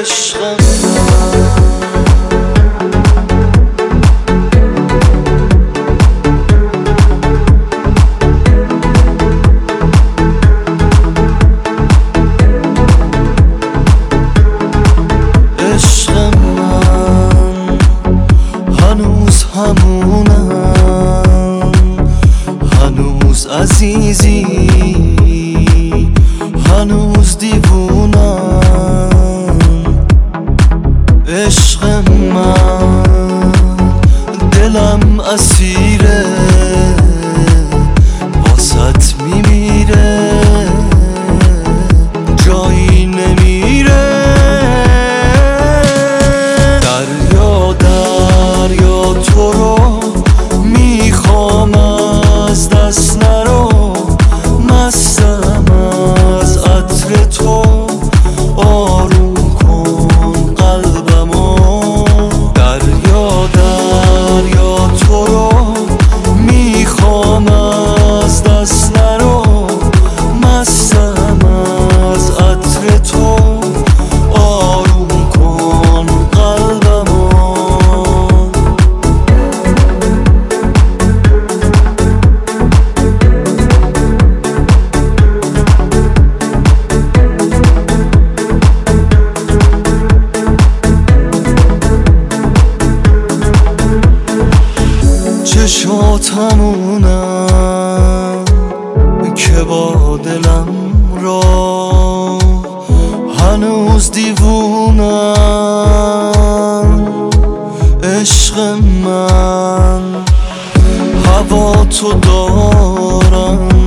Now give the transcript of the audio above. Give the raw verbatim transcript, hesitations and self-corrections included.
عشق همونم، هنوز عزیزی، هنوز دیوونم. عشق من دلم اسیره، واسط میمیره، جایی نمیره. دریا دریا تو رو میخوام، از دست نرو، مستم از عطر تو، آروم کن قلبمو. دریا دریا تو رو میخوام، از دست نرو، مستم از عطر تو، آروم کن قلبمو. چشاتمونم که با دلم را هنوز دیوونم. عشق من هوا تو دارم،